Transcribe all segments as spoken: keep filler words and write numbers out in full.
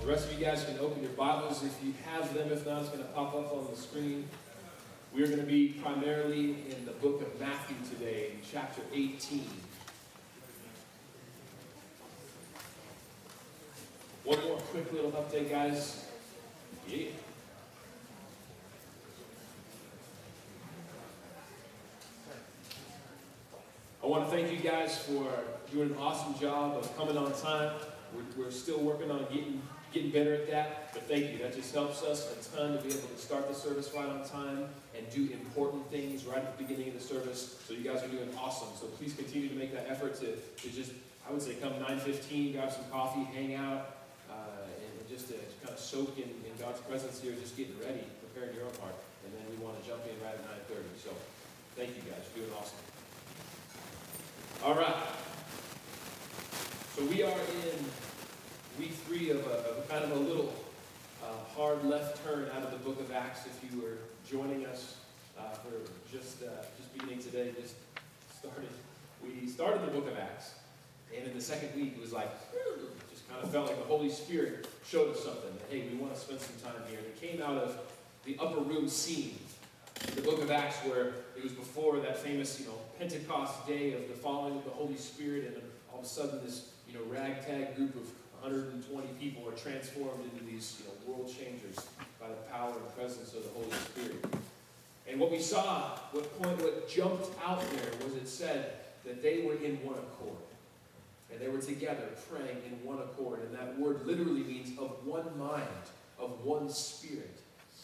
The rest of you guys can open your Bibles if you have them. If not, it's going to pop up on the screen. We are going to be primarily in the book of Matthew today, chapter eighteen. One more quick little update, guys. Yeah. I want to thank you guys for doing an awesome job of coming on time. We're, we're still working on getting getting better at that, but thank you. That just helps us a ton to be able to start the service right on time and do important things right at the beginning of the service. So you guys are doing awesome. So please continue to make that effort to, to just, I would say, come nine fifteen, grab some coffee, hang out, uh, and just to kind of soak in, in God's presence here, just getting ready, preparing your own heart. And then we want to jump in right at nine thirty. So thank you guys. You're doing awesome. All right. So we are in week three of a, of a kind of a little uh, hard left turn out of the book of Acts. If you were joining us uh, for just uh, just beginning today, just started. We started the book of Acts, and in the second week it was like, just kind of felt like the Holy Spirit showed us something. That, hey, we want to spend some time here. And it came out of the upper room scene. The book of Acts, where it was before that famous, you know, Pentecost day of the falling of the Holy Spirit, and all of a sudden this, you know, ragtag group of one hundred twenty people are transformed into these, you know, world changers by the power and presence of the Holy Spirit. And what we saw, what point, what jumped out there was it said that they were in one accord, and they were together praying in one accord, and that word literally means of one mind, of one spirit.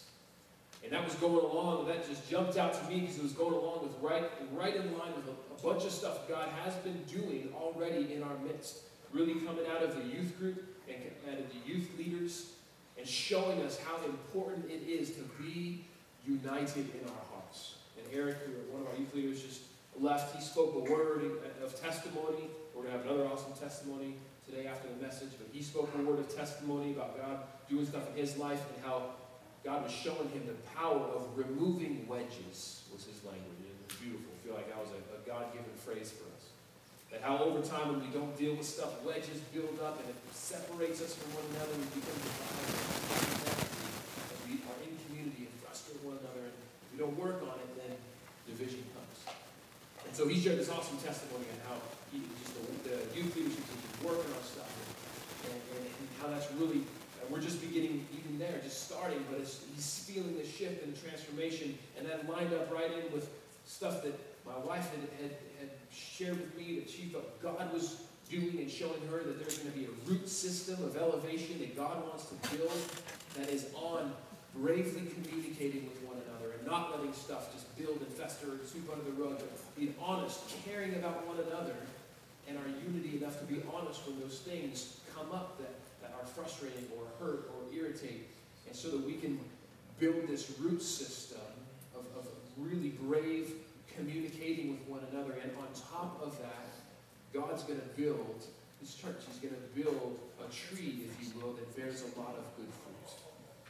And that was going along, that just jumped out to me because it was going along with right, right in line with a, a bunch of stuff God has been doing already in our midst. Really coming out of the youth group and out of the youth leaders and showing us how important it is to be united in our hearts. And Eric, one of our youth leaders, just left. He spoke a word of testimony. We're going to have another awesome testimony today after the message. But he spoke a word of testimony about God doing stuff in his life and how God was showing him the power of removing wedges, was his language. It was beautiful. I feel like that was a, a God-given phrase for us. That how over time when we don't deal with stuff, wedges build up and it separates us from one another. We become divided. And we are in community and frustrate one another. And if we don't work on it, then division comes. And so he shared this awesome testimony on how he just the, the youth leadership team is working on stuff. And, and, and how that's really... And we're just beginning even there, just starting, but it's, he's feeling the shift and the transformation, and that lined up right in with stuff that my wife had, had, had shared with me that she felt God was doing and showing her that there's going to be a root system of elevation that God wants to build that is on bravely communicating with one another and not letting stuff just build and fester and sweep under the rug, but being honest, caring about one another, and our unity enough to be honest when those things come up that, that are frustrating or hurt or irritate, and so that we can build this root system of, of really brave communicating with one another. And on top of that, God's going to build his church. He's going to build a tree, if you will, that bears a lot of good fruit.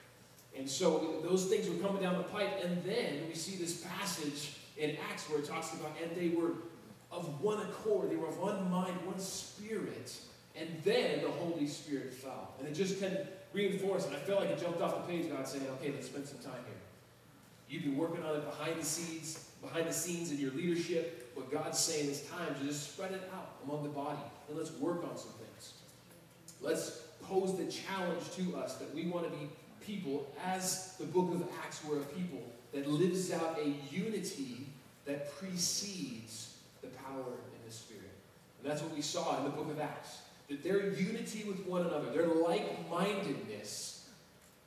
And so those things were coming down the pipe, and then we see this passage in Acts where it talks about, and they were of one accord, they were of one mind, one spirit, and then the Holy Spirit fell. And it just kind of reinforced, and I felt like it jumped off the page, God saying, okay, let's spend some time here. You've been working on it behind the scenes, behind the scenes in your leadership. What God's saying is time to just spread it out among the body, and let's work on some things. Let's pose the challenge to us that we want to be people, as the book of Acts were a people, that lives out a unity that precedes the power in the Spirit. And that's what we saw in the book of Acts. That their unity with one another, their like-mindedness,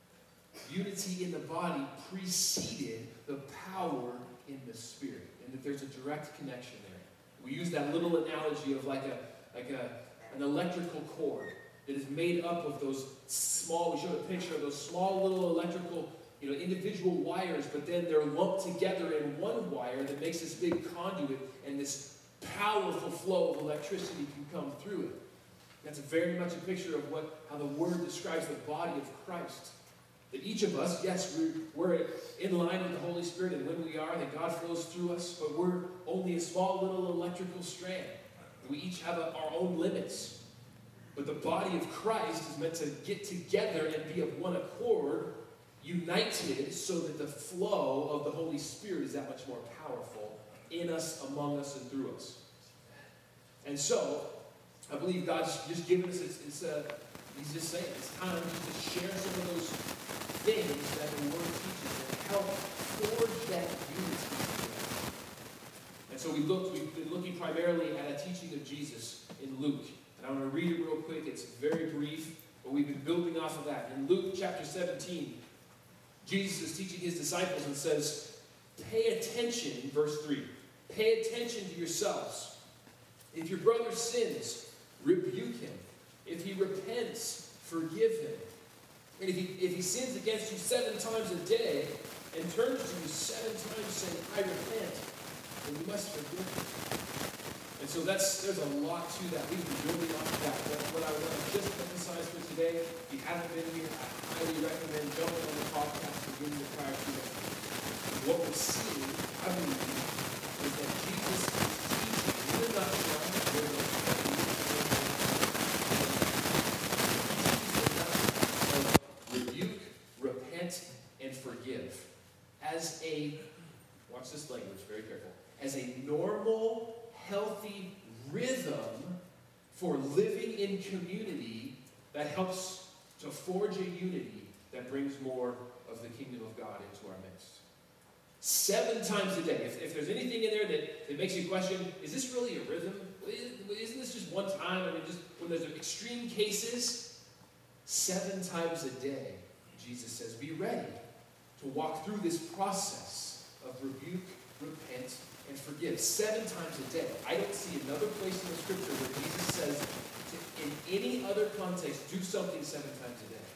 unity in the body preceded the power in the Spirit. And that there's a direct connection there. We use that little analogy of like a like a an electrical cord that is made up of those small, we showed a picture of those small little electrical, you know, individual wires, but then they're lumped together in one wire that makes this big conduit, and this powerful flow of electricity can come through it. That's very much a picture of what how the Word describes the body of Christ. That each of us, yes, we're, we're in line with the Holy Spirit, and when we are, that God flows through us, but we're only a small little electrical strand. We each have a, our own limits. But the body of Christ is meant to get together and be of one accord, united, so that the flow of the Holy Spirit is that much more powerful in us, among us, and through us. And so, I believe God's just given us, it's, it's a, He's just saying, it's time just to share some of those things that the Word teaches and help forge that unity together. And so we looked, we've been looking primarily at a teaching of Jesus in Luke. And I'm going to read it real quick. It's very brief, but we've been building off of that. In Luke chapter seventeen, Jesus is teaching his disciples and says, pay attention, in verse three. Pay attention to yourselves. If your brother sins, rebuke him. If he repents, forgive him. And if he, if he sins against you seven times a day and turns to you seven times saying, I repent, then you must forgive him. And so that's there's a lot to that. We've been building off of that. But what I want to just emphasize for today, if you haven't been here, I highly recommend jumping on the podcast and getting the prior to that. What we're seeing, I believe, is that Jesus is teaching in a nutshell, rebuke, repent, and forgive. As a, watch this language, very careful, as a normal, healthy rhythm for living in community that helps to forge a unity that brings more of the kingdom of God into our midst. Seven times a day. If, if there's anything in there that, that makes you question, is this really a rhythm? Isn't this just one time? I mean, just when there's extreme cases, seven times a day, Jesus says, be ready to walk through this process of rebuke, repent, and forgive. Seven times a day. I don't see another place in the scripture where Jesus says, to, in any other context, do something seven times a day.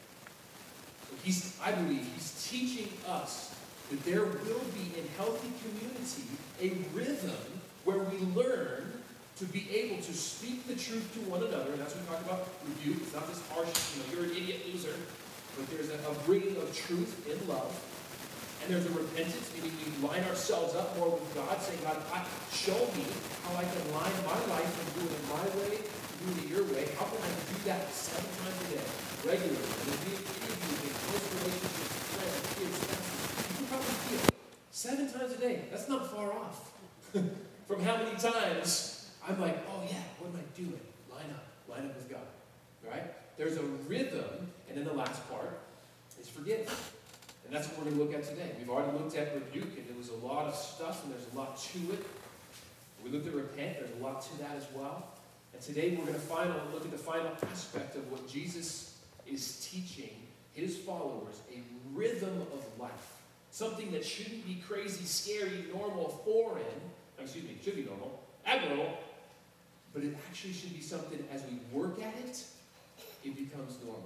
So he's, I believe he's teaching us that there will be in healthy community a rhythm where we learn to be able to speak the truth to one another. And that's what we talk about rebuke. It's not this harsh, you know, you're an idiot loser. But there's a, a bringing of truth in love. And there's a repentance, meaning we line ourselves up more with God, saying, God, show me how I can line my life and do it in my way, do it your way. How can I do that seven times a day, regularly? And if you in close relationships, friends, kids, spouses, you can probably feel it. Seven times a day. That's not far off from how many times I'm like, oh yeah, what am I doing? Line up. Line up with God. Right? There's a rhythm, and then the last part is forgive. And that's what we're going to look at today. We've already looked at rebuke, and there was a lot of stuff, and there's a lot to it. We looked at repent. There's a lot to that as well. And today we're going to final, look at the final aspect of what Jesus is teaching his followers, a rhythm of life. Something that shouldn't be crazy, scary, normal, foreign. Excuse me, should be normal, abnormal. But it actually should be something, as we work at it, it becomes normal.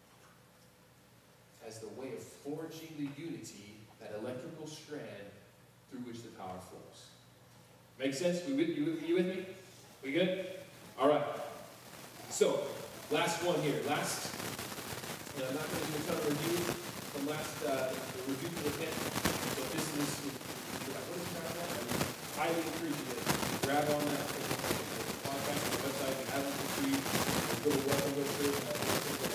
As the way of forging the unity, that electrical strand through which the power flows. Make sense? We with, you, you with me? We good? All right. So, last one here. Last, and I'm not going to do a ton of review from last uh, review to repent. But this is, what is it called? I highly appreciate it. Grab on that podcast on the website. If you haven't received, go to welcome to church.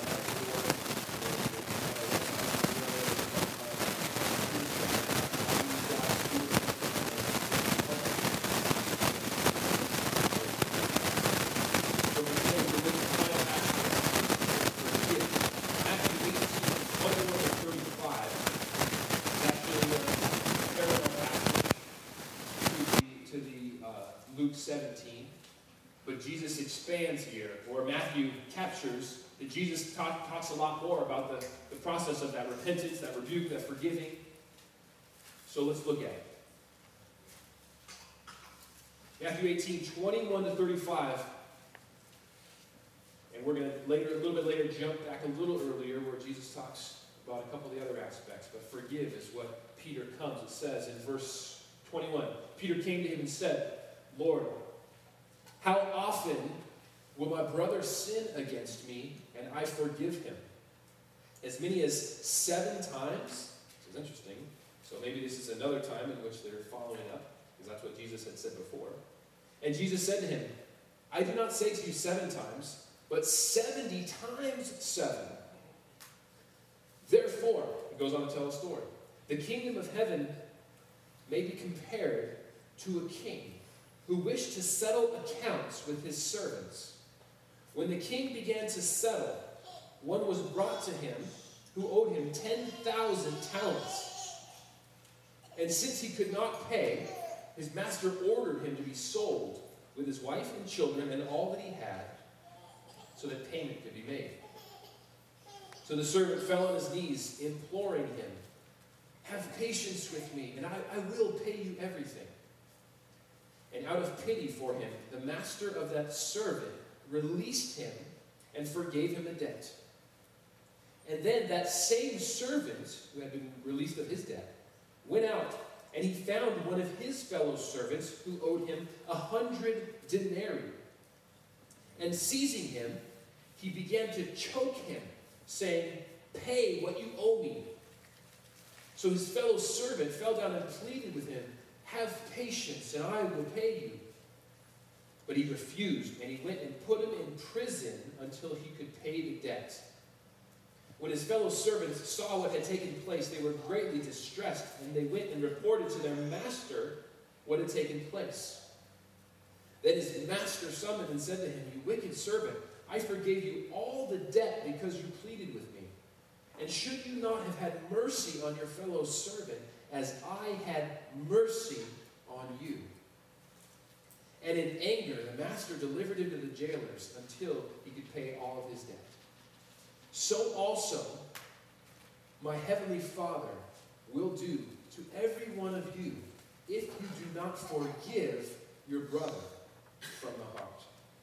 seventeen, but Jesus expands here, or Matthew captures that Jesus talk, talks a lot more about the, the process of that repentance, that rebuke, that forgiving. So let's look at it. Matthew eighteen, twenty-one to thirty-five. And we're going to later, a little bit later, jump back a little earlier where Jesus talks about a couple of the other aspects. But forgive is what Peter comes. It says in verse twenty-one, Peter came to him and said, Lord, how often will my brother sin against me and I forgive him? As many as seven times? This is interesting. So maybe this is another time in which they're following up, because that's what Jesus had said before. And Jesus said to him, I do not say to you seven times, but seventy times seven. Therefore, it goes on to tell a story. The kingdom of heaven may be compared to a king who wished to settle accounts with his servants. When the king began to settle, one was brought to him who owed him ten thousand talents. And since he could not pay, his master ordered him to be sold with his wife and children and all that he had, so that payment could be made. So the servant fell on his knees, imploring him, "Have patience with me, and I, I will pay you everything." And out of pity for him, the master of that servant released him and forgave him the debt. And then that same servant, who had been released of his debt, went out, and he found one of his fellow servants who owed him a hundred denarii. And seizing him, he began to choke him, saying, "Pay what you owe me." So his fellow servant fell down and pleaded with him, "Have patience, and I will pay you." But he refused, and he went and put him in prison until he could pay the debt. When his fellow servants saw what had taken place, they were greatly distressed, and they went and reported to their master what had taken place. Then his master summoned and said to him, "You wicked servant, I forgave you all the debt because you pleaded with me. And should you not have had mercy on your fellow servant as I had mercy on you?" And in anger, the master delivered him to the jailers until he could pay all of his debt. So also, my heavenly Father will do to every one of you if you do not forgive your brother from the heart.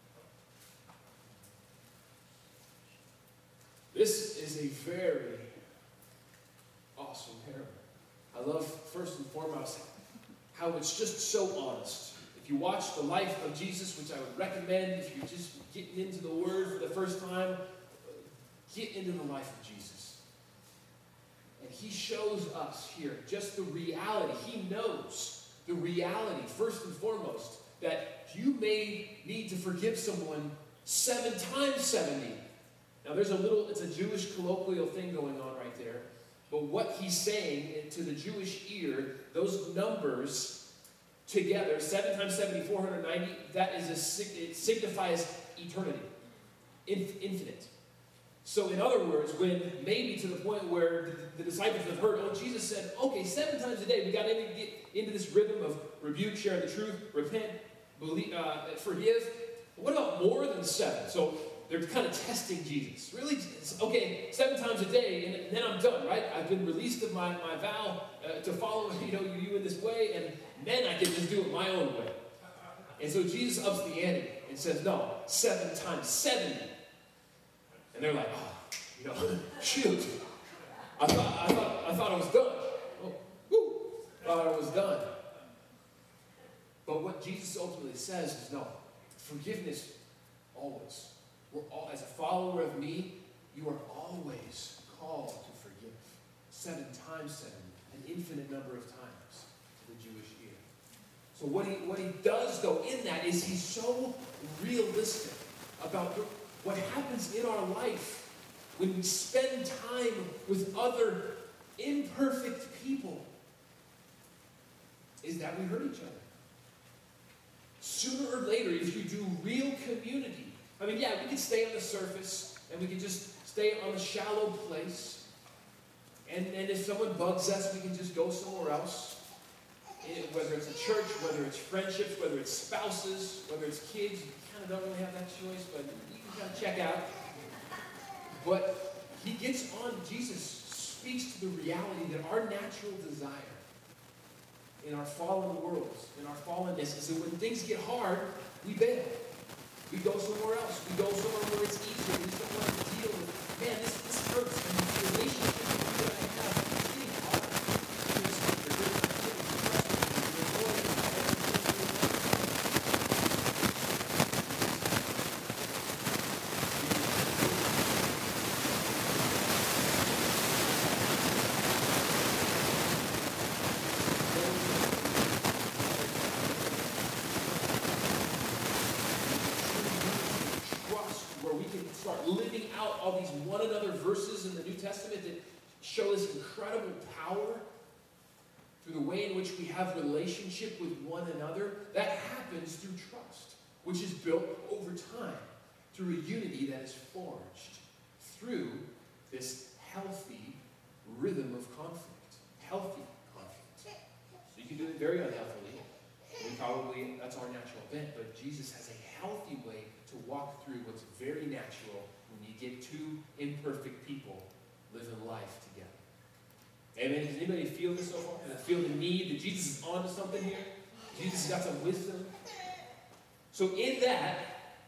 This is a very awesome parable. I love, first and foremost, how it's just so honest. If you watch the life of Jesus, which I would recommend if you're just getting into the Word for the first time, get into the life of Jesus. And he shows us here just the reality. He knows the reality, first and foremost, that you may need to forgive someone seven times seventy. Now there's a little, it's a Jewish colloquial thing going on right there. But what he's saying to the Jewish ear, those numbers together, seven times seventy, four hundred ninety, that is a, it signifies eternity, infinite. So in other words, when maybe to the point where the, the disciples have heard, oh, Jesus said, okay, seven times a day, we got to get into this rhythm of rebuke, share the truth, repent, believe, uh, forgive. What about more than seven? So they're kind of testing Jesus. Really? Okay, seven times a day, and then I'm done, right? I've been released of my, my vow uh, to follow you know, you in this way, and then I can just do it my own way. And so Jesus ups the ante and says, no, seven times seventy. And they're like, oh, you know, shoot. I thought I thought I thought I was done. Oh, woo, thought I was done. But what Jesus ultimately says is no, forgiveness always. We're all, as a follower of me, you are always called to forgive. Seven times seven, an infinite number of times to the Jewish ear. So what he what he does though in that is he's so realistic about the, what happens in our life when we spend time with other imperfect people is that we hurt each other. Sooner or later, if you do real community, I mean, yeah, we can stay on the surface and we can just stay on a shallow place. And, and if someone bugs us, we can just go somewhere else. It, whether it's a church, whether it's friendships, whether it's spouses, whether it's kids, you kind of don't really have that choice, but you can kind of check out. But he gets on, Jesus speaks to the reality that our natural desire in our fallen worlds, in our fallenness, is that when things get hard, we bail. We go somewhere else. We go somewhere where it's easier. We don't want to deal with, man, this, this hurts. And the relationship that I have is getting hard. There's, there's where we can Testament that show this incredible power through the way in which we have relationship with one another, that happens through trust, which is built over time through a unity that is forged through this healthy rhythm of conflict. Healthy conflict. So you can do it very unhealthily. We probably, that's our natural bent, but Jesus has a healthy way to walk through what's very natural when you get two imperfect people living life together. Amen. Does anybody feel this so far? Does it feel the need that Jesus is onto something here? Jesus has got some wisdom. So in that,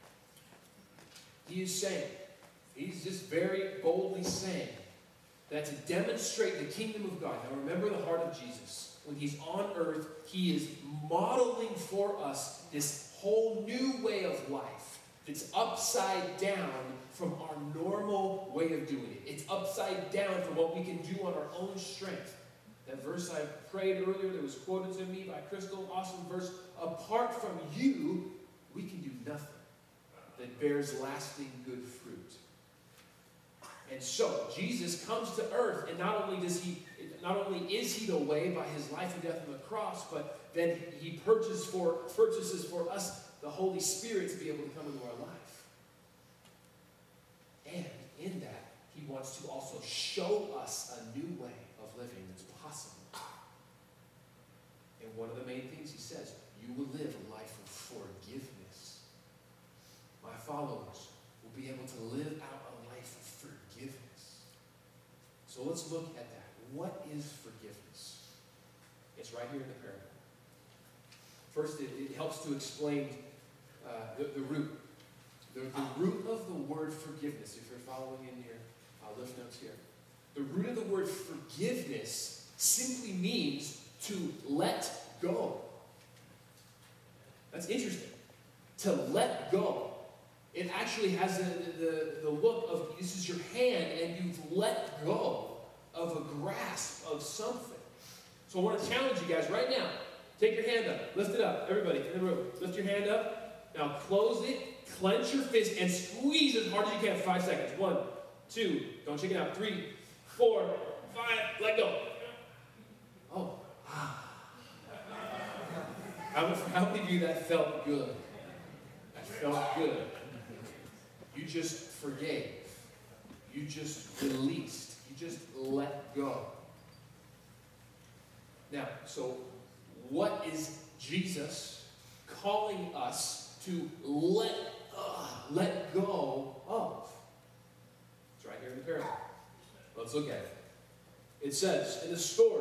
he is saying, he's just very boldly saying that to demonstrate the kingdom of God. Now remember the heart of Jesus. When he's on earth, he is modeling for us this whole new way of life that's upside down from our normal way of doing it. It's upside down from what we can do on our own strength. That verse I prayed earlier that was quoted to me by Crystal, awesome verse. Apart from you, we can do nothing that bears lasting good fruit. And so, Jesus comes to earth, and not only does he, not only is he the way by his life and death on the cross, but then he purchases for, purchases for us the Holy Spirit to be able to come into our life. And in that, he wants to also show us a new way of living that's possible. And one of the main things he says, you will live a life of forgiveness. My followers will be able to live out a life of forgiveness. So let's look at that. What is forgiveness? It's right here in the parable. First, it, it helps to explain uh, the, the root. The, the root of the word forgiveness, if you're following in your uh, lift notes here. The root of the word forgiveness simply means to let go. That's interesting. To let go. It actually has the, the, the look of, this is your hand, and you've let go of a grasp of something. So I want to challenge you guys right now. Take your hand up. Lift it up. Everybody in the room. Lift your hand up. Now close it. Clench your fist and squeeze as hard as you can for five seconds. One, two, don't shake it out. Three, four, five, let go. Oh. How, how many of you that felt good? That felt good. You just forgave. You just released. You just let go. Now, so what is Jesus calling us to let, uh, let go of? It's right here in the parable. Let's look at it. It says in the story,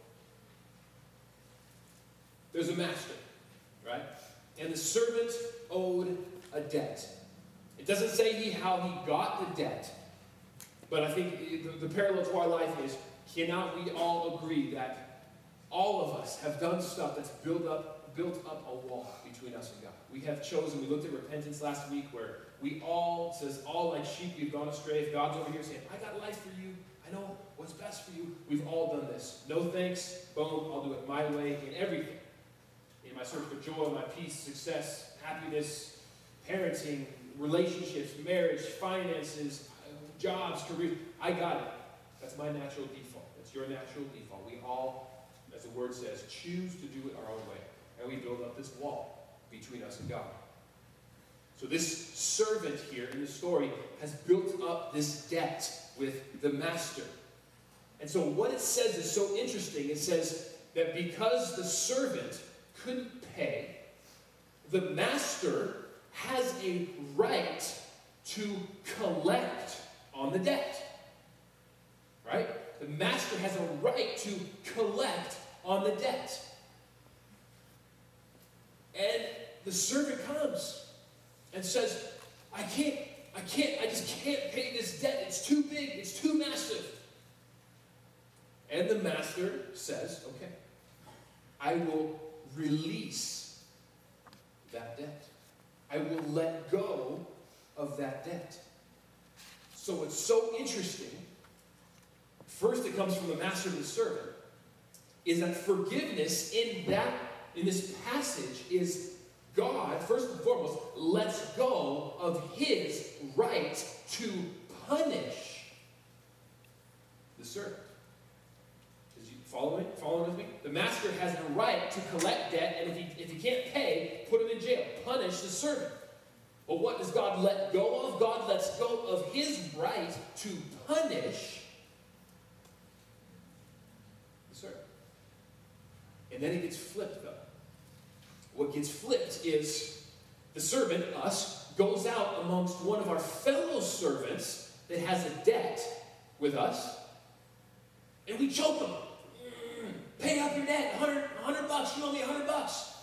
there's a master, right? And the servant owed a debt. It doesn't say he how he got the debt. But I think the, the parallel to our life is, cannot we all agree that all of us have done stuff that's built up, built up a wall between us and God? We have chosen, we looked at repentance last week, where we all, says, all like sheep we've gone astray. If God's over here saying, I got life for you, I know what's best for you, we've all done this. No thanks, boom, I'll do it my way in everything. In my search for joy, my peace, success, happiness, parenting, relationships, marriage, finances, jobs, career, I got it. That's my natural default. That's your natural default. We all, as the word says, choose to do it our own way. And we build up this wall between us and God. So this servant here in the story has built up this debt with the master. And so what it says is so interesting. It says that because the servant couldn't pay, the master has a right to collect on the debt. Right? The master has a right to collect on the debt. And the servant comes and says, I can't, I can't, I just can't pay this debt. It's too big, it's too massive. And the master says, okay, I will release that debt. I will let go of that debt. So it's so interesting. First, it comes from the master to the servant. Is that forgiveness in that in this passage is God, first and foremost, lets go of his right to punish the servant. Did you follow me? Following with me? The master has the right to collect debt, and if he, if he can't pay, put him in jail. Punish the servant. But what does God let go of? God lets go of his right to punish the servant. And then it gets flipped, though. What gets flipped is the servant, us, goes out amongst one of our fellow servants that has a debt with us, and we choke him. Mm, pay up your debt, one hundred, one hundred bucks, you owe me one hundred bucks.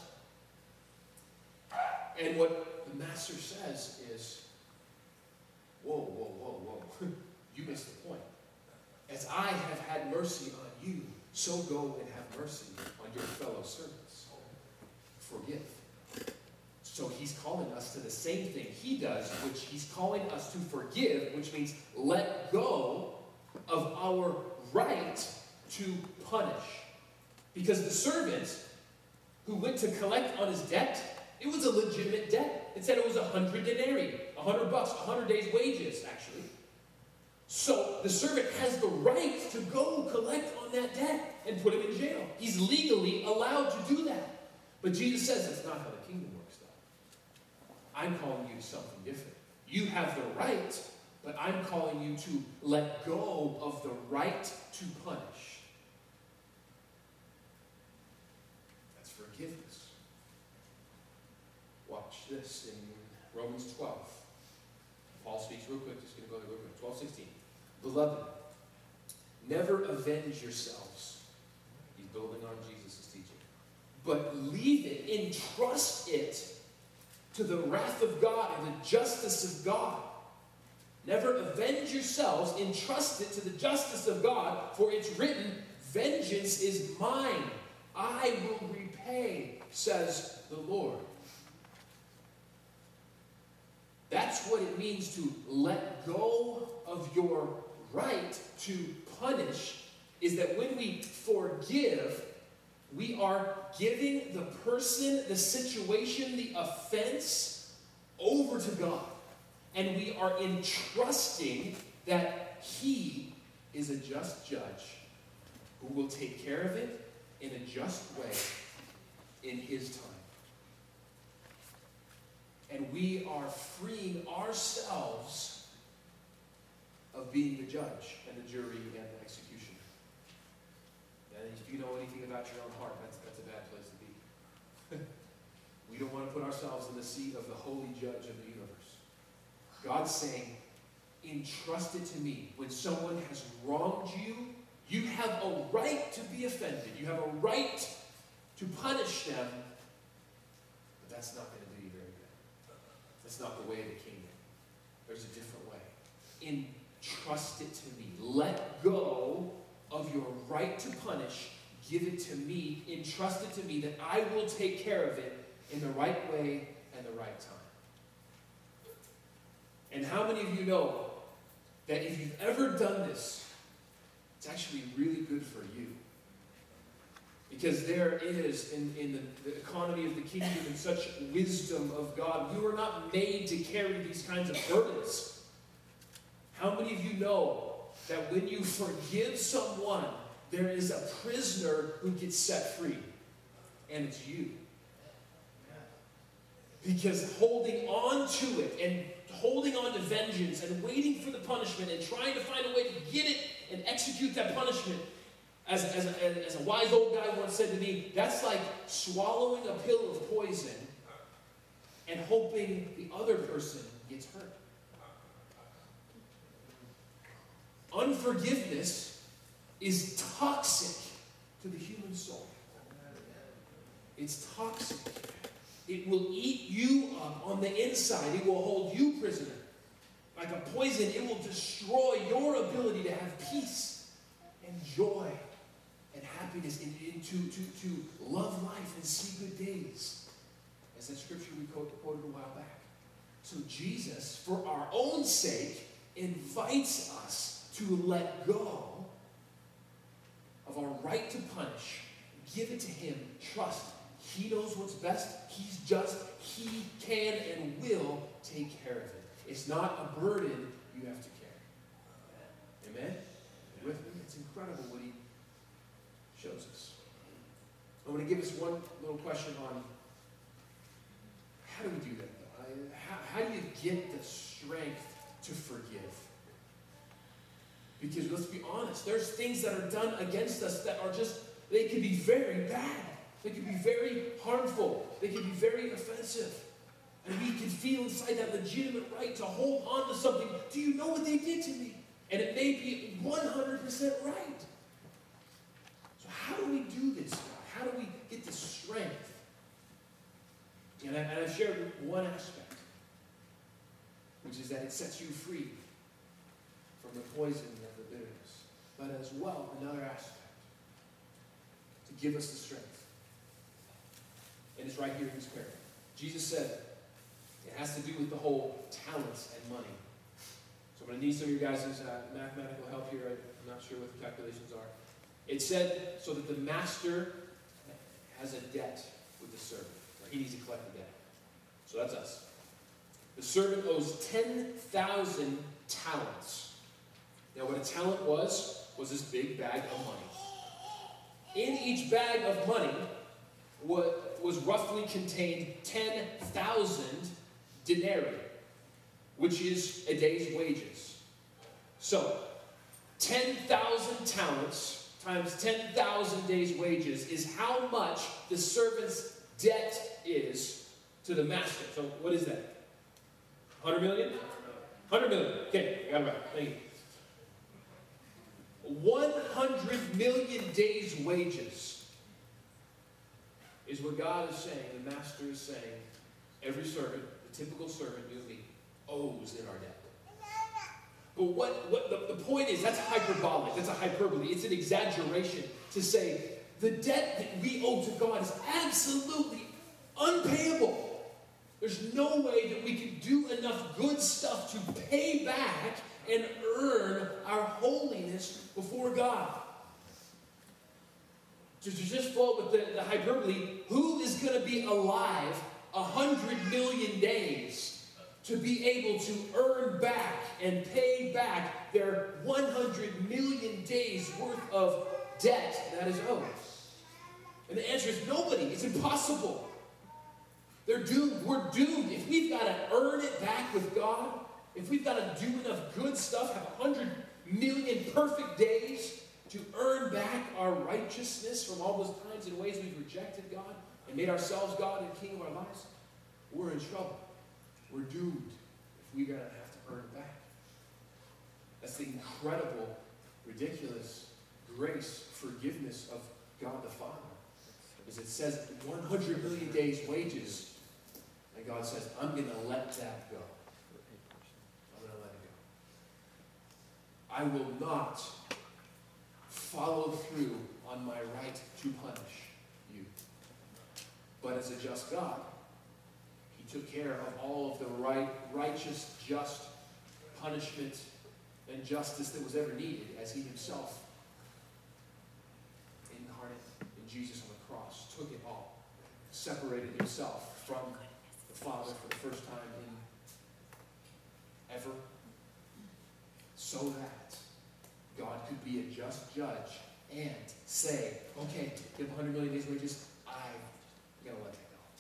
And what the master says is, whoa, whoa, whoa, whoa, you missed the point. As I have had mercy on you, so go and have mercy on your fellow servants. Forgive. So he's calling us to the same thing he does, which he's calling us to forgive, which means let go of our right to punish. Because the servant who went to collect on his debt, it was a legitimate debt. It said it was a hundred denarii, a hundred bucks, a hundred days' wages, actually. So the servant has the right to go collect on that debt and put him in jail. He's legally allowed to do that. But Jesus says that's not how the kingdom works, though. I'm calling you to something different. You have the right, but I'm calling you to let go of the right to punish. That's forgiveness. Watch this in Romans twelve. Paul speaks real quick, just going to go there real quick. twelve sixteen. Beloved, never avenge yourselves. He's building on Jesus' teaching. But leave it, entrust it to the wrath of God and the justice of God. Never avenge yourselves, entrust it to the justice of God, for it's written, vengeance is mine. I will repay, says the Lord. That's what it means to let go of your right to punish, is that when we forgive, we are giving the person, the situation, the offense over to God. And we are entrusting that he is a just judge who will take care of it in a just way in his time. And we are freeing ourselves of being the judge and the jury and the executioner. And if you know anything about your own heart, that's, that's a bad place to be. We don't want to put ourselves in the seat of the holy judge of the universe. God's saying, entrust it to me. When someone has wronged you, you have a right to be offended. You have a right to punish them. But that's not going to do you very good. That's not the way of the kingdom. There's a different way. Entrust it to me. Let go of your right to punish. Give it to me. Entrust it to me that I will take care of it in the right way and the right time. And how many of you know that if you've ever done this, it's actually really good for you? Because there is, in, in the, the economy of the kingdom and such wisdom of God, we were not made to carry these kinds of burdens. How many of you know that when you forgive someone, there is a prisoner who gets set free? And it's you. Because holding on to it and holding on to vengeance and waiting for the punishment and trying to find a way to get it and execute that punishment, as, as, a, as a wise old guy once said to me, that's like swallowing a pill of poison and hoping the other person gets hurt. Unforgiveness is toxic to the human soul. It's toxic. It will eat you up on the inside. It will hold you prisoner. Like a poison, it will destroy your ability to have peace and joy and happiness and, and to, to, to love life and see good days. As that scripture we quoted a while back. So Jesus, for our own sake, invites us to let go of our right to punish. Give it to him. Trust. He knows what's best. He's just. He can and will take care of it. It's not a burden you have to carry. Amen? You with me? It's incredible what he shows us. I'm going to give us one little question on how do we do that, though? I, how, how do you get the strength to forgive? Because let's be honest, there's things that are done against us that are just, they can be very bad. They can be very harmful. They can be very offensive. And we can feel inside that legitimate right to hold on to something. Do you know what they did to me? And it may be one hundred percent right. So how do we do this, God? How do we get the strength? And, I, and I've shared one aspect, which is that it sets you free from the poison of the bitterness. But as well, another aspect, to give us the strength. And it's right here in this parable. Jesus said, it has to do with the whole talents and money. So I'm going to need some of your guys' uh, mathematical help here. I'm not sure what the calculations are. It said, so that the master has a debt with the servant. Or he needs to collect the debt. So that's us. The servant owes ten thousand talents. Now what a talent was, was this big bag of money. In each bag of money was roughly contained ten thousand denarii, which is a day's wages. So, ten thousand talents times ten thousand days' wages is how much the servant's debt is to the master. So, what is that? one hundred million? one hundred million. Okay, I got it right. Thank you. one hundred million days' wages is what God is saying, the master is saying, every servant, the typical servant, you and me, owes in our debt. But what, what the, the point is, that's hyperbolic, that's a hyperbole, it's an exaggeration to say the debt that we owe to God is absolutely unpayable. There's no way that we can do enough good stuff to pay back and earn our holiness before God. To, to just flow with the, the hyperbole, who is going to be alive a hundred million days to be able to earn back and pay back their one hundred million days worth of debt that is owed? And the answer is nobody. It's impossible. They're doomed. We're doomed. If we've got to earn it back with God, if we've got to do enough good stuff, have one hundred million perfect days to earn back our righteousness from all those times and ways we've rejected God and made ourselves God and King of our lives, we're in trouble. We're doomed if we're going to have to earn it back. That's the incredible, ridiculous grace, forgiveness of God the Father. As it says, one hundred million days' wages. And God says, I'm going to let that go. I'm going to let it go. I will not follow through on my right to punish you. But as a just God, he took care of all of the right, righteous, just punishment and justice that was ever needed as he himself, incarnate in Jesus on the cross, took it all, separated himself from the Father for the first time in ever, so that God could be a just judge and say, okay, give one hundred million days wages, I'm going to let that go.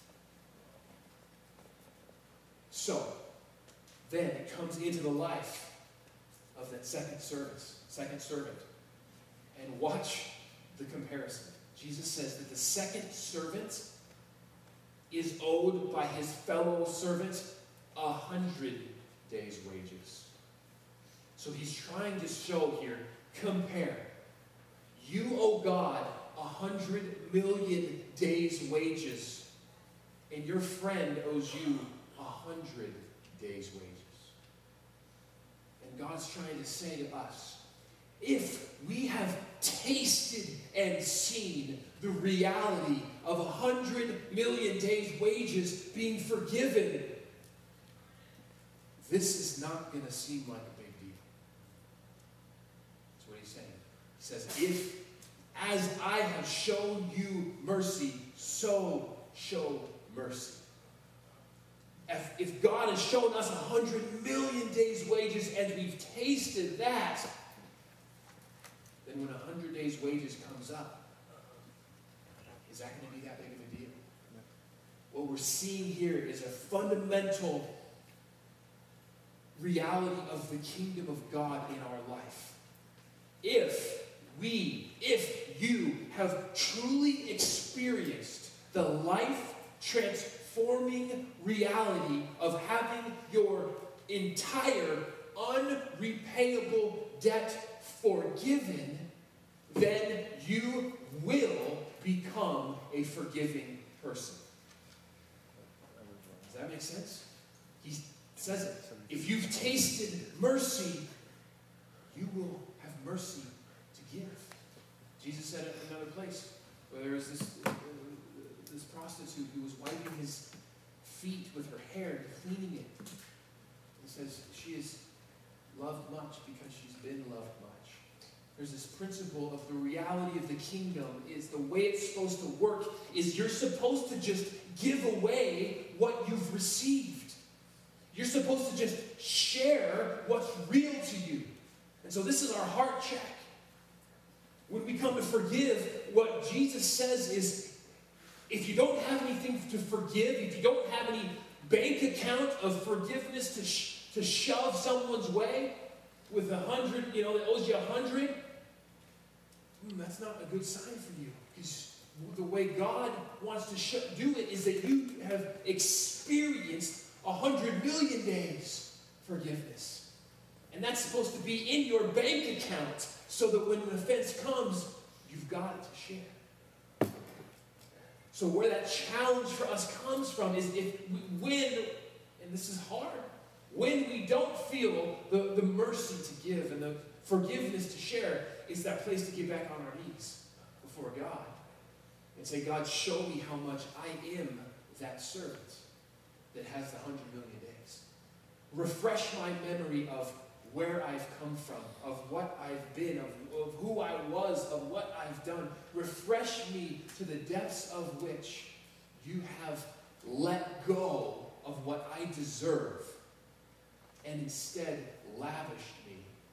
So, then it comes into the life of that second service, second servant. And watch the comparison. Jesus says that the second servant is owed by his fellow servant a hundred days' wages. So he's trying to show here, compare. You owe God a hundred million days' wages, and your friend owes you a hundred days' wages. And God's trying to say to us, if we have tasted and seen the reality of a hundred million days' wages being forgiven, this is not going to seem like a big deal. That's what he's saying. He says, if as I have shown you mercy, so show mercy. If, if God has shown us a hundred million days' wages and we've tasted that, then when a hundred days' wages comes up, is that going to be that big of a deal? What we're seeing here is a fundamental reality of the kingdom of God in our life. If we, if you have truly experienced the life-transforming reality of having your entire unrepayable debt forgiven, then you will become a forgiving person. Does that make sense? He says it. If you've tasted mercy, you will have mercy to give. Jesus said it in another place where there was this, uh, this prostitute who was wiping his feet with her hair, cleaning it. He says she is loved much because she's been loved much. There's this principle of the reality of the kingdom is the way it's supposed to work is you're supposed to just give away what you've received. You're supposed to just share what's real to you. And so this is our heart check. When we come to forgive, what Jesus says is, if you don't have anything to forgive, if you don't have any bank account of forgiveness to, sh- to shove someone's way with a hundred, you know, that owes you a hundred, mm, that's not a good sign for you. Because the way God wants to sh- do it is that you have experienced a hundred million days forgiveness. And that's supposed to be in your bank account so that when an offense comes, you've got it to share. So where that challenge for us comes from is if we, when, and this is hard, when we don't feel the, the mercy to give and the forgiveness to share, it's that place to get back on our knees before God and say, God, show me how much I am that servant that has the hundred million days. Refresh my memory of where I've come from, of what I've been, of, of who I was, of what I've done. Refresh me to the depths of which you have let go of what I deserve and instead lavished me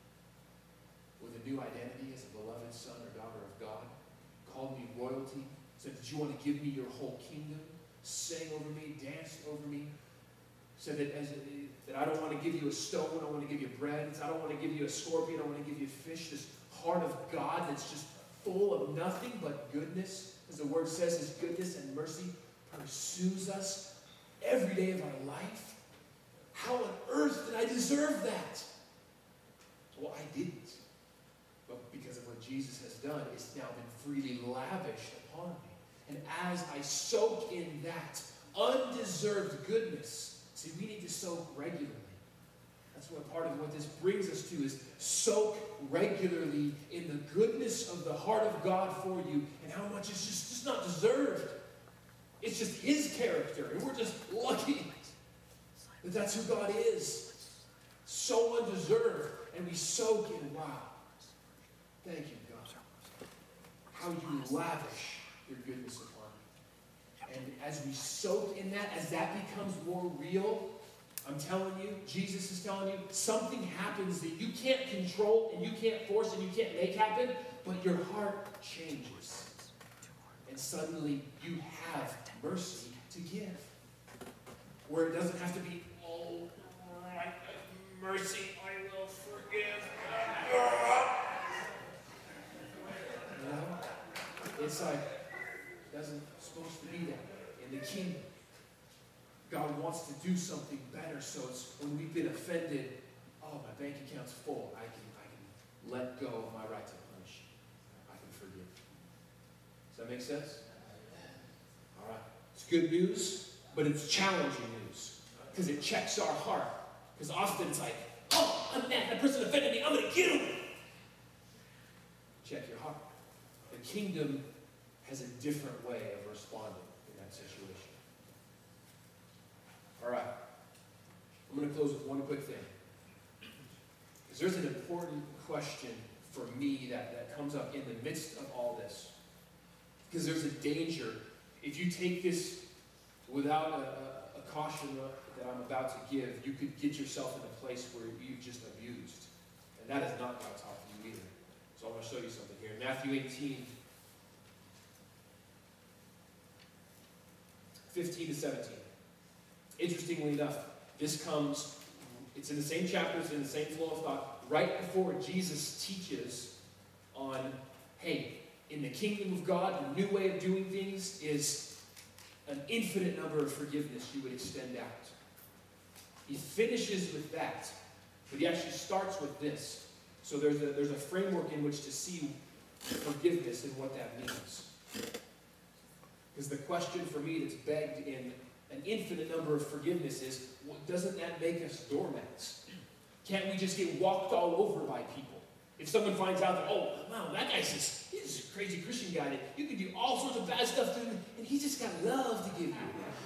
with a new identity as a beloved son or daughter of God, called me royalty, said, did you want to give me your whole kingdom? Sang over me, danced over me, said that, as a, that I don't want to give you a stone, I want to give you bread. I don't want to give you a scorpion, I want to give you a fish. This heart of God that's just full of nothing but goodness. As the word says, his goodness and mercy pursues us every day of our life. How on earth did I deserve that? Well, I didn't. But because of what Jesus has done, it's now been freely lavished upon me. And as I soak in that undeserved goodness, see, we need to soak regularly. That's what part of what this brings us to is soak regularly in the goodness of the heart of God for you and how much it's just, just not deserved. It's just his character, and we're just lucky that that's who God is. So undeserved, and we soak in, wow, thank you, God. How you lavish your goodness upon me. And as we soak in that, as that becomes more real, I'm telling you, Jesus is telling you, something happens that you can't control and you can't force and you can't make happen, but your heart changes. And suddenly you have mercy to give. Where it doesn't have to be, oh, right, mercy, I will forgive. You know? It's like, it doesn't supposed to be that in the kingdom. God wants to do something better, so it's when we've been offended, oh, my bank account's full. I can, I can let go of my right to punish. I can forgive. Does that make sense? All right. It's good news, but it's challenging news because it checks our heart. Because often it's like, oh, I'm mad. That person offended me. I'm going to get him. Check your heart. The kingdom has a different way of responding in that situation. All right. I'm going to close with one quick thing. Because there's an important question for me that, that comes up in the midst of all this. Because there's a danger. If you take this without a, a, a caution that I'm about to give, you could get yourself in a place where you've just abused. And that is not God's heart for you either. So I want to show you something here. Matthew eighteen, fifteen to seventeen. Interestingly enough, this comes, it's in the same chapters, in the same flow of thought, right before Jesus teaches on, hey, in the kingdom of God, the new way of doing things is an infinite number of forgiveness you would extend out. He finishes with that, but he actually starts with this. So there's a, there's a framework in which to see forgiveness and what that means. Because the question for me that's begged in an infinite number of forgiveness is, well, doesn't that make us doormats? Can't we just get walked all over by people? If someone finds out that, oh, wow, that guy's just, he's just a crazy Christian guy, that you can do all sorts of bad stuff to him, and he's just got love to give you.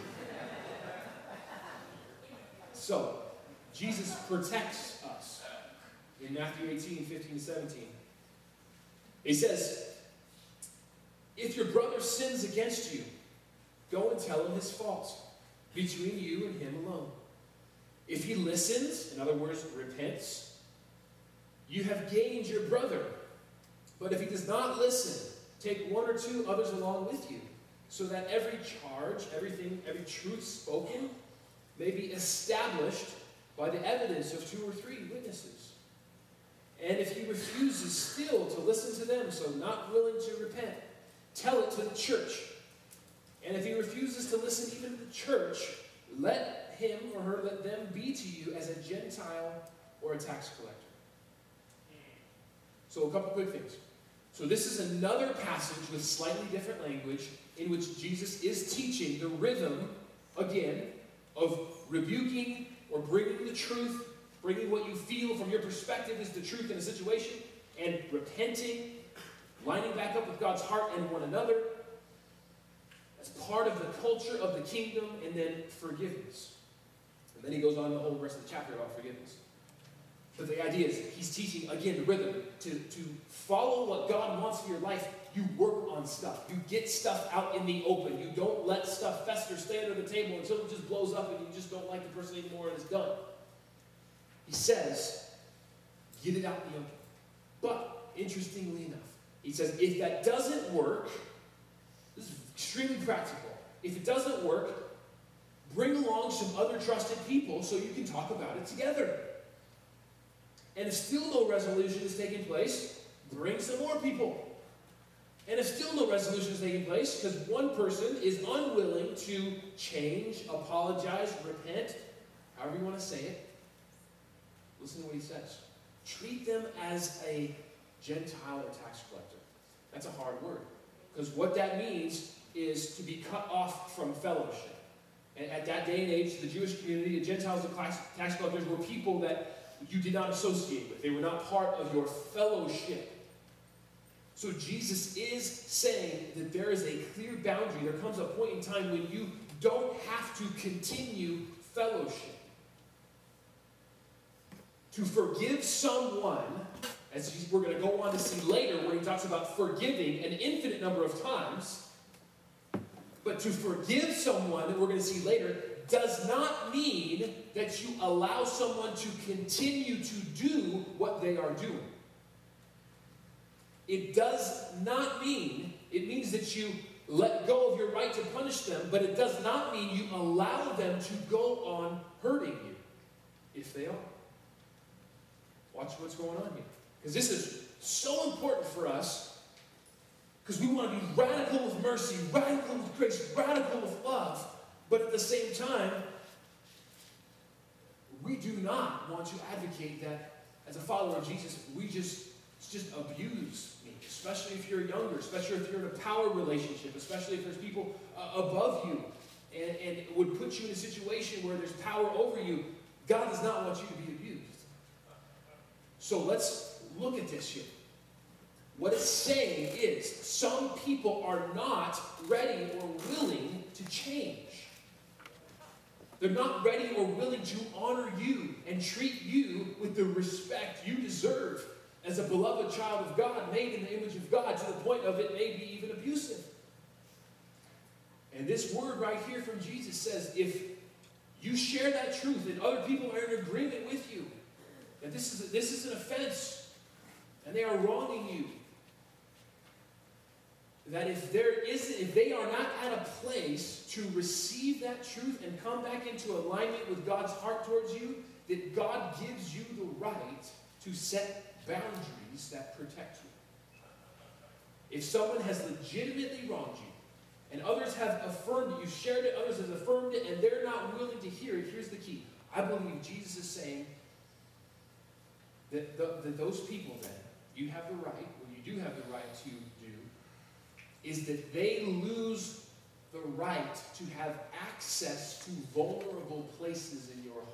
So, Jesus protects us in Matthew eighteen, fifteen to seventeen. He says, if your brother sins against you, go and tell him his fault between you and him alone. If he listens, in other words, repents, you have gained your brother. But if he does not listen, take one or two others along with you, so that every charge, everything, every truth spoken may be established by the evidence of two or three witnesses. And if he refuses still to listen to them, so not willing to repent, tell it to the church. And if he refuses to listen even to the church, let him or her, let them be to you as a Gentile or a tax collector. So a couple quick things. So this is another passage with slightly different language in which Jesus is teaching the rhythm, again, of rebuking or bringing the truth, bringing what you feel from your perspective is the truth in a situation, and repenting, lining back up with God's heart and one another as part of the culture of the kingdom, and then forgiveness. And then he goes on the whole rest of the chapter about forgiveness. But the idea is, he's teaching, again, the rhythm. To, to follow what God wants for your life, you work on stuff. You get stuff out in the open. You don't let stuff fester, stay under the table until it just blows up and you just don't like the person anymore and it's done. He says, get it out in the open. But, interestingly enough, he says, if that doesn't work, this is extremely practical. If it doesn't work, bring along some other trusted people so you can talk about it together. And if still no resolution is taking place, bring some more people. And if still no resolution is taking place, because one person is unwilling to change, apologize, repent, however you want to say it, listen to what he says. Treat them as a Gentile or tax collector. That's a hard word. Because what that means is to be cut off from fellowship. And at that day and age, the Jewish community, the Gentiles and tax collectors were people that you did not associate with. They were not part of your fellowship. So Jesus is saying that there is a clear boundary. There comes a point in time when you don't have to continue fellowship. To forgive someone, as we're going to go on to see later, where he talks about forgiving an infinite number of times, but to forgive someone, that we're going to see later, does not mean that you allow someone to continue to do what they are doing. It does not mean, it means that you let go of your right to punish them, but it does not mean you allow them to go on hurting you, if they are. Watch what's going on here. Because this is so important for us, because we want to be radical with mercy, radical with grace, radical with love, but at the same time, we do not want to advocate that as a follower of Jesus, we just, just abuse me, especially if you're younger, especially if you're in a power relationship, especially if there's people uh, above you, and, and it would put you in a situation where there's power over you. God does not want you to be abused. So let's look at this here. What it's saying is some people are not ready or willing to change. They're not ready or willing to honor you and treat you with the respect you deserve as a beloved child of God, made in the image of God, to the point of it may be even abusive. And this word right here from Jesus says, if you share that truth and other people are in agreement with you, that this is, this is an offense, and they are wronging you, that if there isn't, if they are not at a place to receive that truth and come back into alignment with God's heart towards you, that God gives you the right to set boundaries that protect you. If someone has legitimately wronged you, and others have affirmed it, you've shared it, others have affirmed it, and they're not willing to hear it, here's the key. I believe Jesus is saying that, the, that those people then, you have the right, or you do have the right to do, is that they lose the right to have access to vulnerable places in your heart.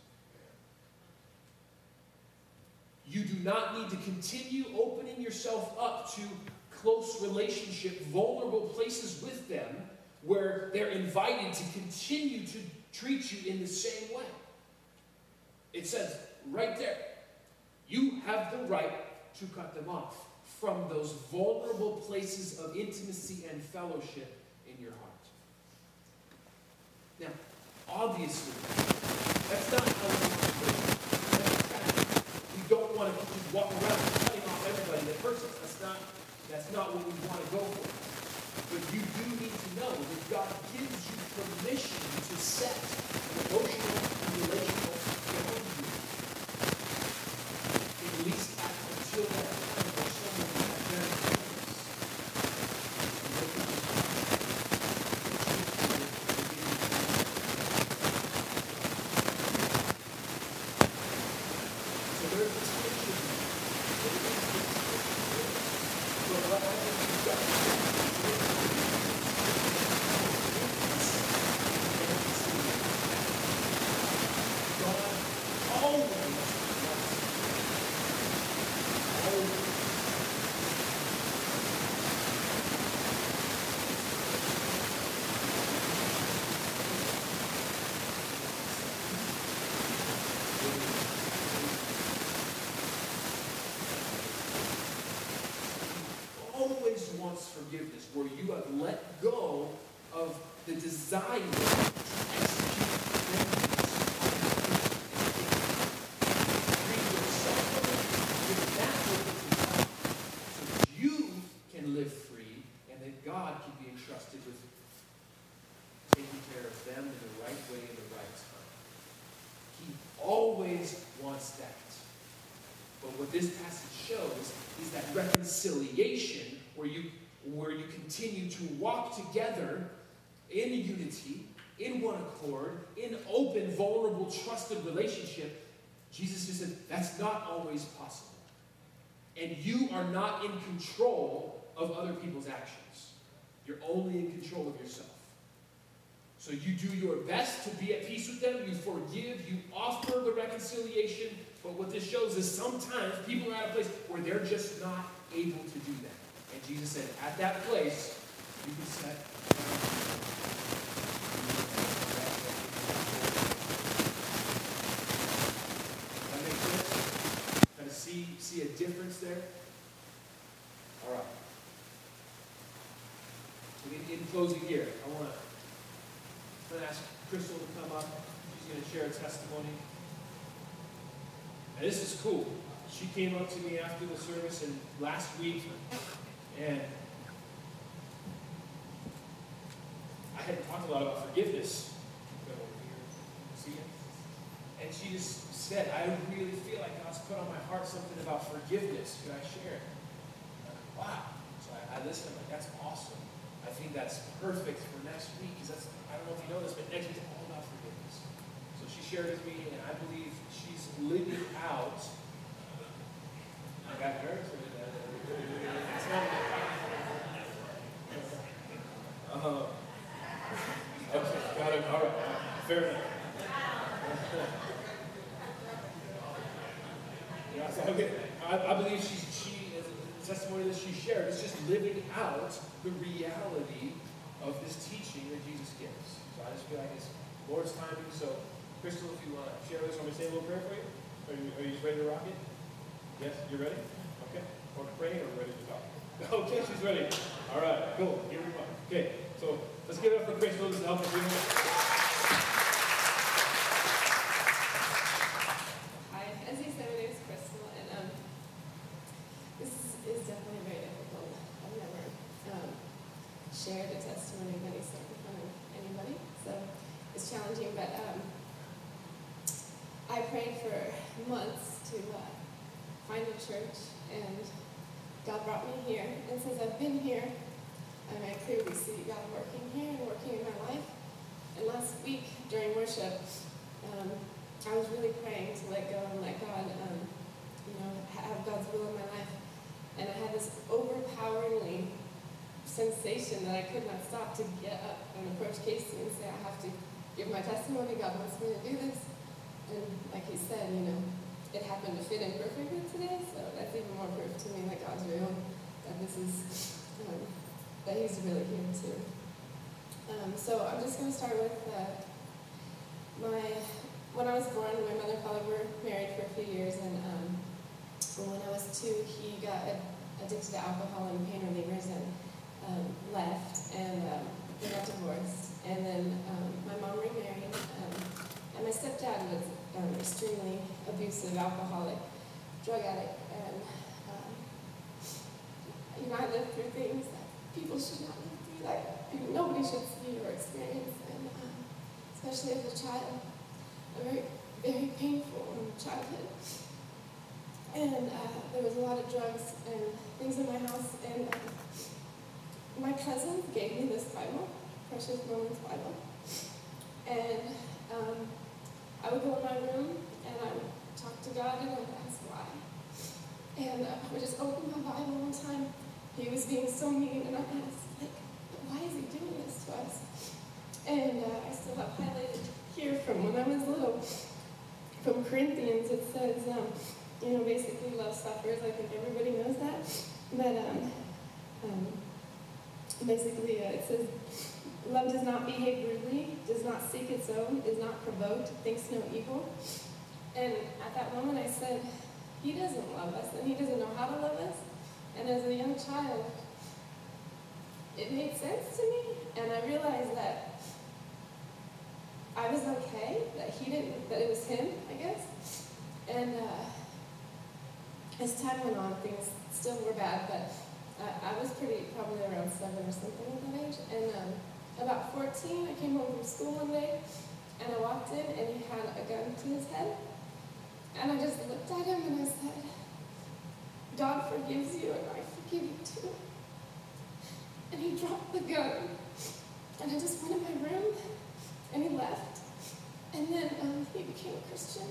You do not need to continue opening yourself up to close relationship, vulnerable places with them where they're invited to continue to treat you in the same way. It says right there, you have the right to cut them off from those vulnerable places of intimacy and fellowship in your heart. Now, obviously, that's not how we want to live. We don't want to just walk around cutting off everybody that hurts us. That's not, that's not what we want to go for. But you do need to know that God gives you permission to set an emotional and relational boundary. At least at, until that time for someone to have their purpose. So there's this tension there. So what happens is you've got to forgiveness, where you have let go of the desire to execute vengeance on the person and free yourself from it, give that over to God, so that you can live free and that God can be entrusted with taking care of them in the right way in the right time. He always wants that. But what this passage shows is that reconciliation where you where you continue to walk together in unity, in one accord, in open, vulnerable, trusted relationship. Jesus just said, that's not always possible. And you are not in control of other people's actions. You're only in control of yourself. So you do your best to be at peace with them, you forgive, you offer the reconciliation, but what this shows is sometimes people are at a place where they're just not able to do that. And Jesus said, at that place, you can set that makes sense? Kind of see, see a difference there? All right. So in, in closing here, I want to ask Crystal to come up. She's going to share a testimony. And this is cool. She came up to me after the service and last week, and I hadn't talked a lot about forgiveness. See it? And she just said, I really feel like God's put on my heart something about forgiveness. Could I share it? I'm like, wow. So I, I listened. I'm like, that's awesome. I think that's perfect for next week. Because that's, I don't know if you know this, but next week's all about forgiveness. So she shared with me, and I believe she's living out. I got nervous. It's not uh, okay, got it. All right. Fair enough. Yeah, so, okay. I, I believe she, she, as a testimony that she shared, is just living out the reality of this teaching that Jesus gives. So I just feel like it's Lord's timing. So, Crystal, if you want to share this, want me to say a little prayer for you? Are you, are you just ready to rock it? Yes, you ready? Okay. Or pray or ready to talk? Okay, she's ready. All right, cool. Here we go. Okay, so let's give it up for Crystal to help us do it. Hi, as you said, my name is Crystal, and um, share the testimony of any sort in front of anybody. So it's challenging, but um, I prayed for months to uh, find a church, and God brought me here. And since I've been here, I mean, I clearly see God working here and working in my life. And last week during worship, um, I was really praying to let go and let God, um, you know, have God's will in my life. And I had this overpoweringly sensation that I could not stop to get up and approach Casey and say, I have to give my testimony. God wants me to do this. And like he said, you know, it happened to fit in perfectly today, so that's even more proof to me that God's real, that this is, um, that he's really here too. Um, so I'm just going to start with uh, my, when I was born, my mother and father were married for a few years, and um, when I was two, he got addicted to alcohol and pain relievers and um, left, and um, they got divorced. And then um, my mom remarried, um, and my stepdad was um, extremely abusive, alcoholic, drug addict, and um, you know, I lived through things that people should not live through, that people, nobody should see or experience, and um, especially as a child, a very, very painful childhood. And uh, there was a lot of drugs and things in my house, and uh, my cousin gave me this Bible, Precious Moments Bible, and um, I would go in my room, and I would talk to God, and I would ask why. And uh, I would just open my Bible one time. He was being so mean, and I asked, like, why is he doing this to us? And uh, I still have highlighted here from when I was little, from Corinthians, it says, um, you know, basically love suffers. I think everybody knows that. But um, um, basically uh, it says, love does not behave rudely, does not seek its own, is not provoked, thinks no evil. And at that moment I said, he doesn't love us, and he doesn't know how to love us. And as a young child, it made sense to me, and I realized that I was okay, that he didn't, that it was him, I guess. And uh, as time went on, things still were bad, but uh, I was pretty, probably around seven or something at that age. And um, about fourteen, I came home from school one day, and I walked in, and he had a gun to his head. And I just looked at him, and I said, God forgives you, and I forgive you too. And he dropped the gun, and I just went in my room, and he left. And then um, he became a Christian.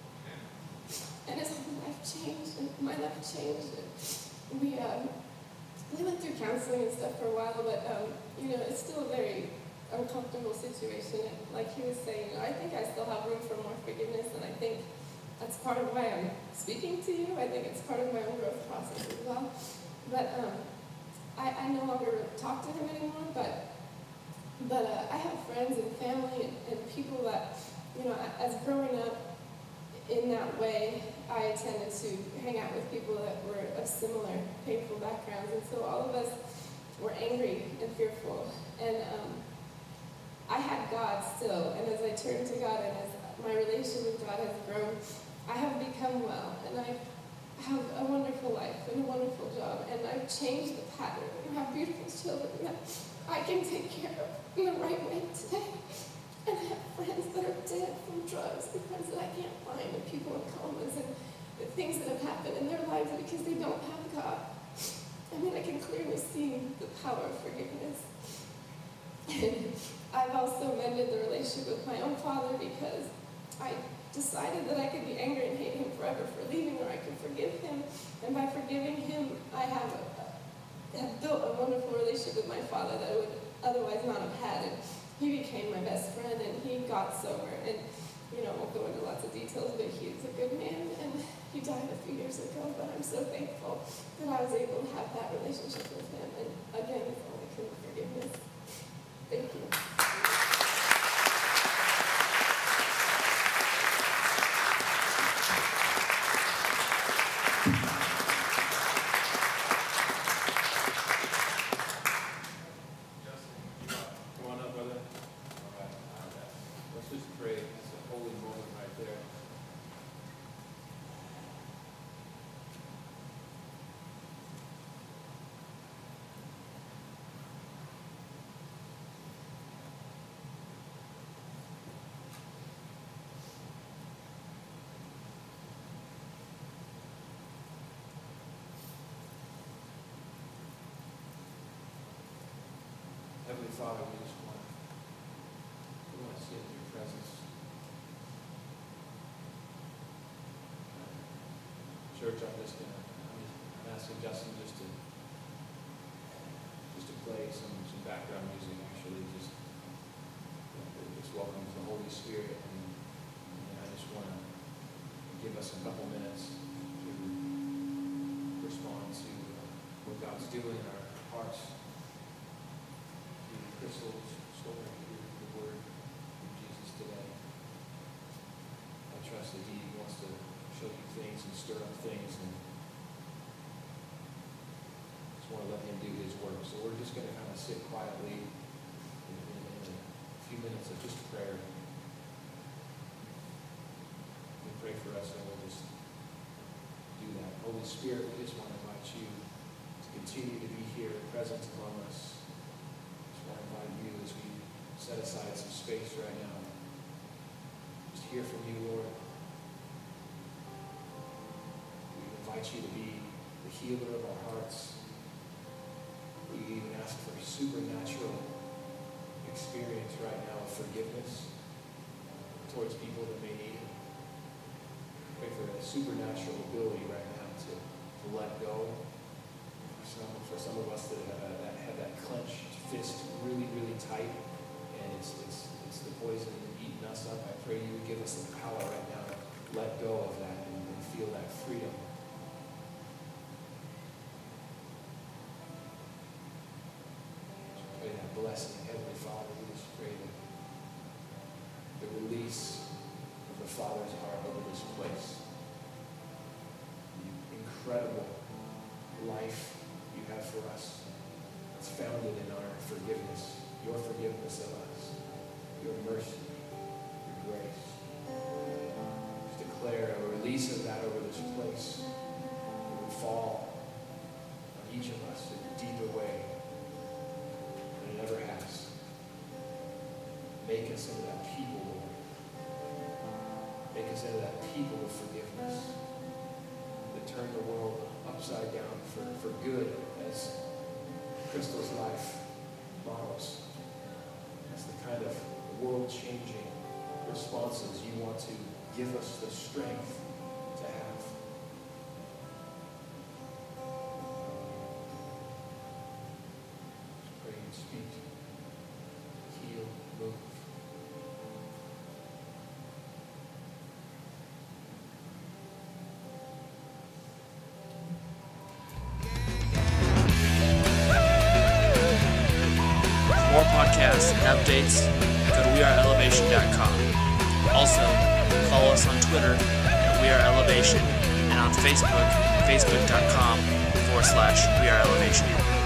And his whole life changed, and my life changed. And we um, we went through counseling and stuff for a while, but um, you know, it's still a very uncomfortable situation. And like he was saying, you know, I think I still have room for more forgiveness, and I think that's part of why I'm speaking to you. I think it's part of my own growth process as well. But um, I, I no longer talk to him anymore, but but uh, I have friends and family and, and people that, you know, as growing up in that way, I tended to hang out with people that were of similar painful backgrounds, and so all of us were angry and fearful. And um, I had God still, and as I turned to God and as my relationship with God has grown, I have become well, and I have a wonderful life and a wonderful job, and I've changed the pattern and have beautiful children that I can take care of in the right way today. And I have friends that are dead from drugs, and friends that I can't find, and people in comas, and the things that have happened in their lives because they don't have God. I mean, I can clearly see the power of forgiveness. And I've also mended the relationship with my own father because I decided that I could be angry and hate him forever for leaving, or I could forgive him. And by forgiving him, I have, a, have built a wonderful relationship with my father that I would otherwise not have had. And he became my best friend, and he got sober. And, you know, I won't go into lots of details, but he's a good man, and he died a few years ago. But I'm so thankful that I was able to have that relationship with him. And again, it's only through forgiveness. Thank you. Father, we just want, we want to sit in your presence. Church, I'm just gonna, I'm, just, I'm asking Justin just to, just to play some, some background music. Actually, just, you know, just welcome the Holy Spirit, and, and I just want to give us a couple minutes to respond to what God's doing in our hearts. Crystal's story, hear the word of Jesus today. I trust that He wants to show you things and stir up things, and just want to let Him do His work. So we're just going to kind of sit quietly in, in, in a few minutes of just prayer. We pray for us, and we'll just do that. Holy Spirit, we just want to invite you to continue to be here, present among us. I invite you as we set aside some space right now. Just hear from you, Lord. We invite you to be the healer of our hearts. We even ask for a supernatural experience right now of forgiveness towards people that may need it. Pray for a supernatural ability right now to, to let go. For some, for some of us that have that, have that clenched fist really, really tight, and it's it's it's the poison eating us up. I pray you would give us the power right now to let go of that and, and feel that freedom. Just pray that blessing, Heavenly Father. We just pray that the release of the Father's heart over this place. The incredible life you have for us. It's founded in our forgiveness, your forgiveness of us, your mercy, your grace. Just declare a release of that over this place. It would fall on each of us in a deeper way than it ever has. Make us into that people, Lord. Make us into that people of forgiveness that turn the world upside down for, for good, as Crystal's life models. That's the kind of world-changing responses you want to give us the strength to have. Pray and speak, heal, move. more podcasts and updates, go to we are elevation dot com. Also, follow us on Twitter at We Are Elevation and on Facebook, facebook dot com forward slash We Are Elevation.